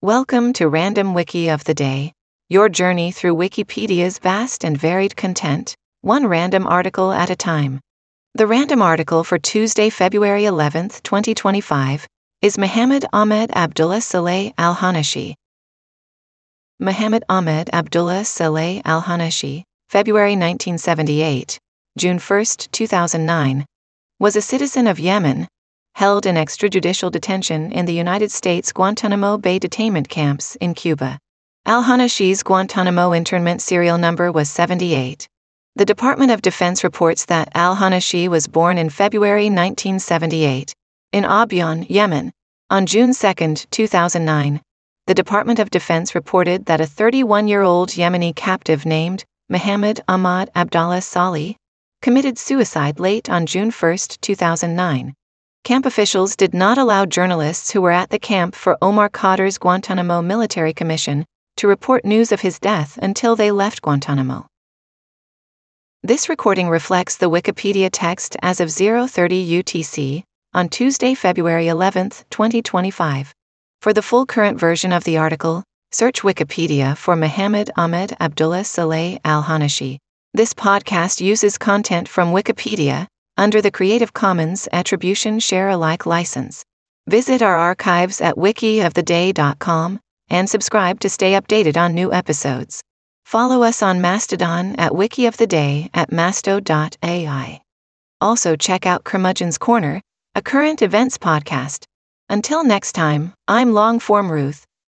Welcome to Random Wiki of the Day, your journey through Wikipedia's vast and varied content, one random article at a time. The random article for Tuesday, February 11, 2025, is Muhammad Ahmed Abdullah Saleh Al-Hanashi. Muhammad Ahmed Abdullah Saleh Al-Hanashi, February 1978, June 1, 2009, was a citizen of Yemen, held in extrajudicial detention in the United States Guantanamo Bay detainment camps in Cuba. Al-Hanashi's Guantanamo internment serial number was 78. The Department of Defense reports that Al-Hanashi was born in February 1978 in Abyan, Yemen. On June 2, 2009, the Department of Defense reported that a 31-year-old Yemeni captive named Muhammad Ahmad Abdullah Saleh committed suicide late on June 1, 2009. Camp officials did not allow journalists who were at the camp for Omar Khadr's Guantanamo Military Commission to report news of his death until they left Guantanamo. This recording reflects the Wikipedia text as of 0:30 UTC on Tuesday, February 11, 2025. For the full current version of the article, search Wikipedia for Muhammad Ahmed Abdullah Saleh Al-Hanashi. This podcast uses content from Wikipedia under the Creative Commons Attribution Share Alike license. Visit our archives at wikioftheday.com and subscribe to stay updated on new episodes. Follow us on Mastodon at wikioftheday at masto.ai. Also check out Curmudgeon's Corner, a current events podcast. Until next time, I'm Longform Ruth.